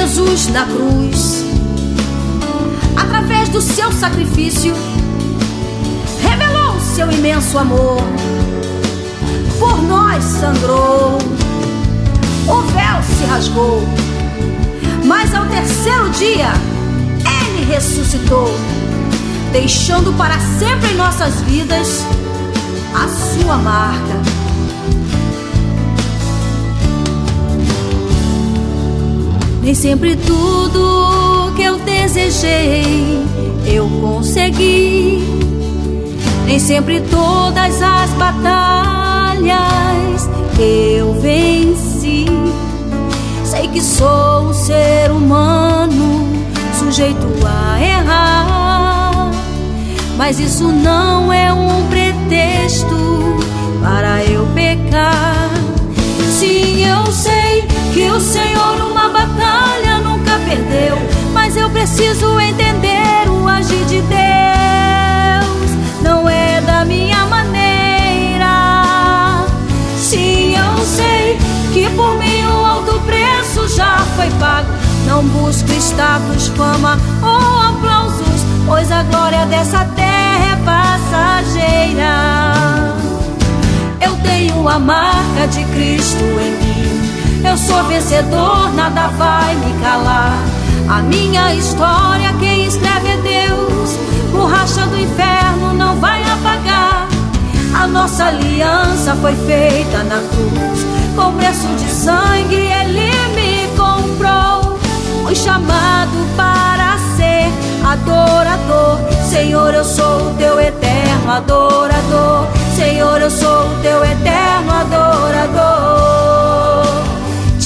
Jesus na cruz, através do seu sacrifício, revelou o seu imenso amor. Por nós sangrou, o véu se rasgou, mas ao terceiro dia Ele ressuscitou, deixando para sempre em nossas vidas a sua marca. Nem sempre tudo que eu desejei eu consegui, nem sempre todas as batalhas eu venci. Sei que sou um ser humano sujeito a errar, mas isso não é um pretexto para eu pecar. Sim, eu sei que o Senhor uma batalha nunca perdeu, mas eu preciso entender o agir de Deus. Não é da minha maneira. Sim, eu sei que por mim o alto preço já foi pago. Não busco status, fama ou aplausos, pois a glória dessa terra é passageira. Eu tenho a marca de Cristo em mim, eu sou vencedor, nada vai me calar. A minha história quem escreve é Deus, borracha do inferno não vai apagar. A nossa aliança foi feita na cruz, com preço de sangue Ele me comprou. Fui chamado para ser adorador. Senhor, eu sou o teu eterno adorador. Senhor, eu sou o teu eterno adorador. Te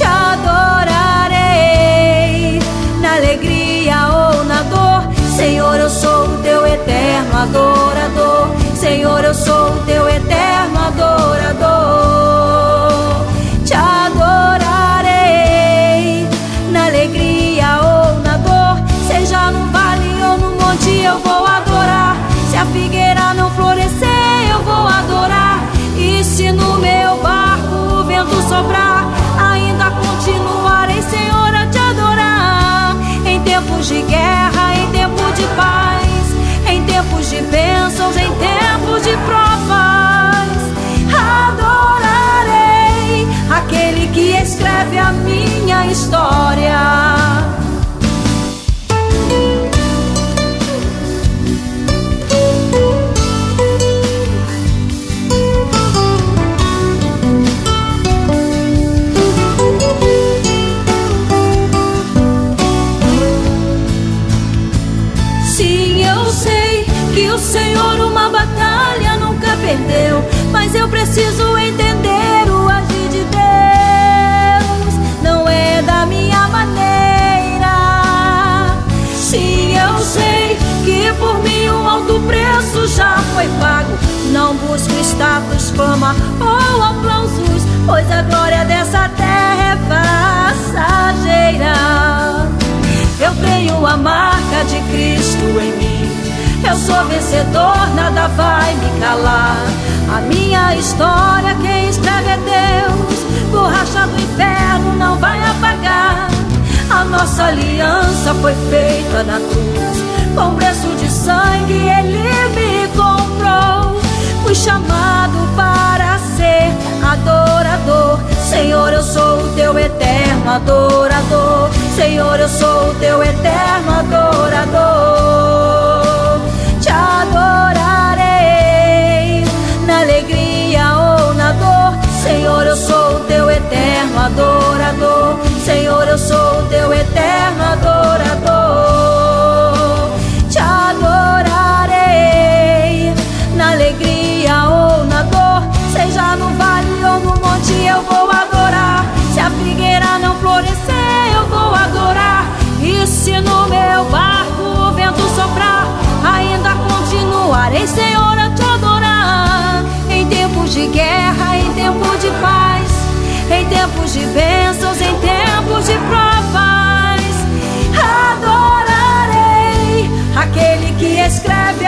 adorarei na alegria ou na dor. Senhor, eu sou o teu eterno adorador. Senhor, eu sou o teu eterno adorador. Te adorarei na alegria ou na dor. Seja no vale ou no monte eu vou adorar. Se a figueira não florescer eu vou adorar. E se no meu barco o vento soprar, ainda continuarei, Senhor, a te adorar. Em tempos de guerra, em tempo de paz, em tempos de bênçãos, em tempos de provas, adorarei aquele que escreve a minha história. O Senhor uma batalha nunca perdeu, mas eu preciso entender o agir de Deus. Não é da minha maneira. Sim, eu sei que por mim um alto preço já foi pago. Não busco status, fama ou aplausos, pois a glória dessa terra é passageira. Eu tenho a marca de Cristo em mim, eu sou vencedor, nada vai me calar. A minha história quem escreve é Deus, borracha do inferno não vai apagar. A nossa aliança foi feita na cruz, com preço de sangue Ele me comprou. Fui chamado para ser adorador. Senhor, eu sou o teu eterno adorador. Senhor, eu sou o teu eterno adorador. Te adorarei na alegria ou na dor. Senhor, eu sou o teu eterno adorador. Senhor, eu sou o teu eterno adorador. Te adorarei na alegria ou na dor. Seja no vale ou no monte eu vou adorar. Se a figueira não florescer eu vou adorar. E se no meu barco o vento soprar, ainda continuarei, Senhor, a te adorar. Em tempos de guerra, em tempos de paz, em tempos de bênçãos, em tempos de provas, adorarei aquele que escreve